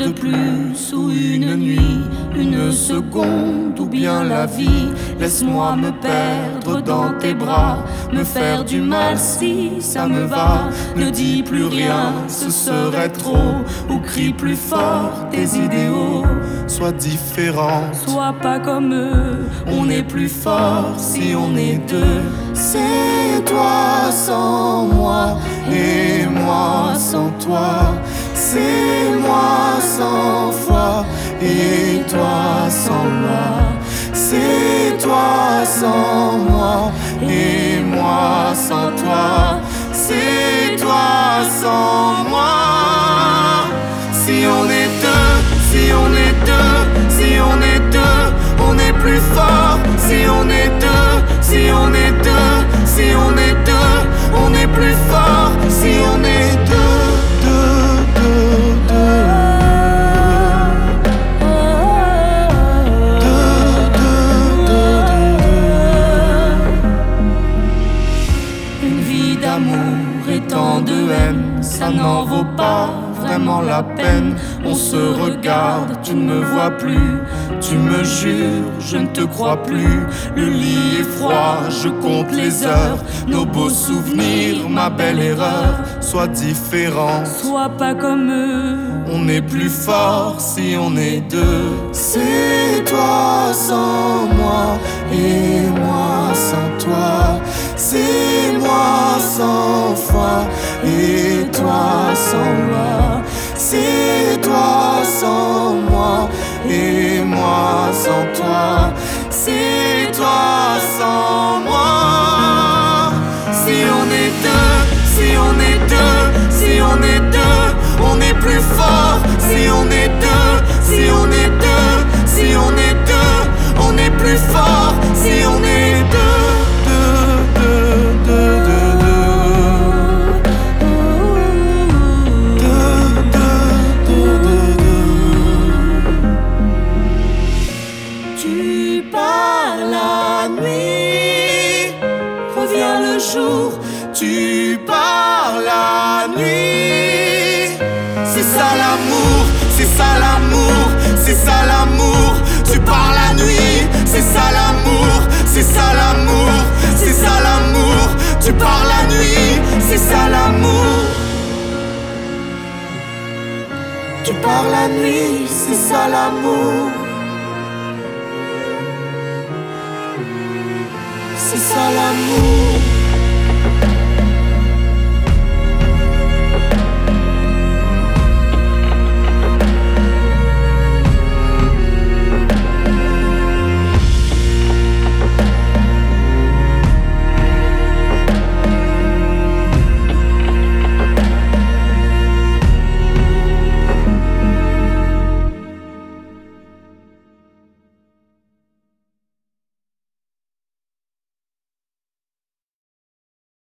de plus ou une nuit, une seconde ou bien la vie. Laisse-moi me perdre dans tes bras, me faire du mal si ça me va. Ne dis plus rien, ce serait trop, ou crie plus fort tes idéaux. Sois différente, sois pas comme eux, on est plus fort si on est deux. c'est toi sans moi et moi sans toi. C'est moi sans foi et toi sans moi. C'est toi sans moi et moi sans toi. C'est toi sans moi. Si on est deux, si on est deux, si on est deux, on est plus fort. Si on est deux, si on est deux, si on est deux, on est plus fort. Si on est deux, deux, deux, deux. Une vie d'amour et tant de haine, ça n'en vaut pas vraiment la peine. On se regarde, tu ne me vois plus, tu me jures, je ne te crois plus. Le lit est froid, je compte les heures, nos beaux souvenirs, ma belle erreur. Sois différent, sois pas comme eux, on est plus fort si on est deux. C'est toi sans moi et moi sans toi. C'est moi sans foi et toi sans moi. C'est toi sans moi et moi sans toi. C'est toi sans moi. Si on est deux, si on est deux, si on est deux, on est plus fort. Si on est deux, si on est deux, si on est deux, on est plus fort. Si on est deux, deux, deux, deux, deux. tu pars la nuit, reviens le jour. Tu pars la nuit. C'est ça l'amour, c'est ça l'amour, c'est ça l'amour. Tu pars la nuit, c'est ça l'amour, c'est ça l'amour, c'est ça l'amour. Tu pars la nuit, c'est ça l'amour. Tu pars la nuit, c'est ça l'amour. C'est ça l'amour.